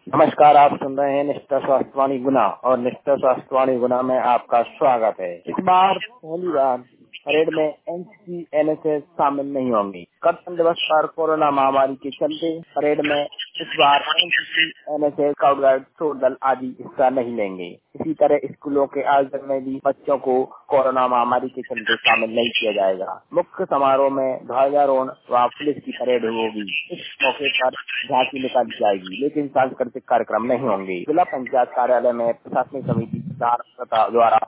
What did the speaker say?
नमस्कार, आप सुन रहे हैं निष्ठा स्वास्थ्यवाणी गुना और निष्ठा स्वास्थ्यवाणी गुना में आपका स्वागत है। इस बार पहली बार परेड में एनसीसी एनएसएस शामिल नहीं होंगी। गणतंत्र दिवस पर कोरोना महामारी के चलते परेड में इस बार एनसीसी एनएसएस स्काउट गाइड शोर दल आदि हिस्सा नहीं लेंगे। इसी तरह स्कूलों के आयोजन में भी बच्चों को कोरोना महामारी के चलते शामिल नहीं किया जाएगा। मुख्य समारोह में ध्वजारोहण व पुलिस की परेड होगी। इस मौके पर झांकी निकाली जाएगी, लेकिन सांस्कृतिक कार्यक्रम नहीं होंगे। जिला पंचायत कार्यालय में प्रशासनिक समिति द्वारा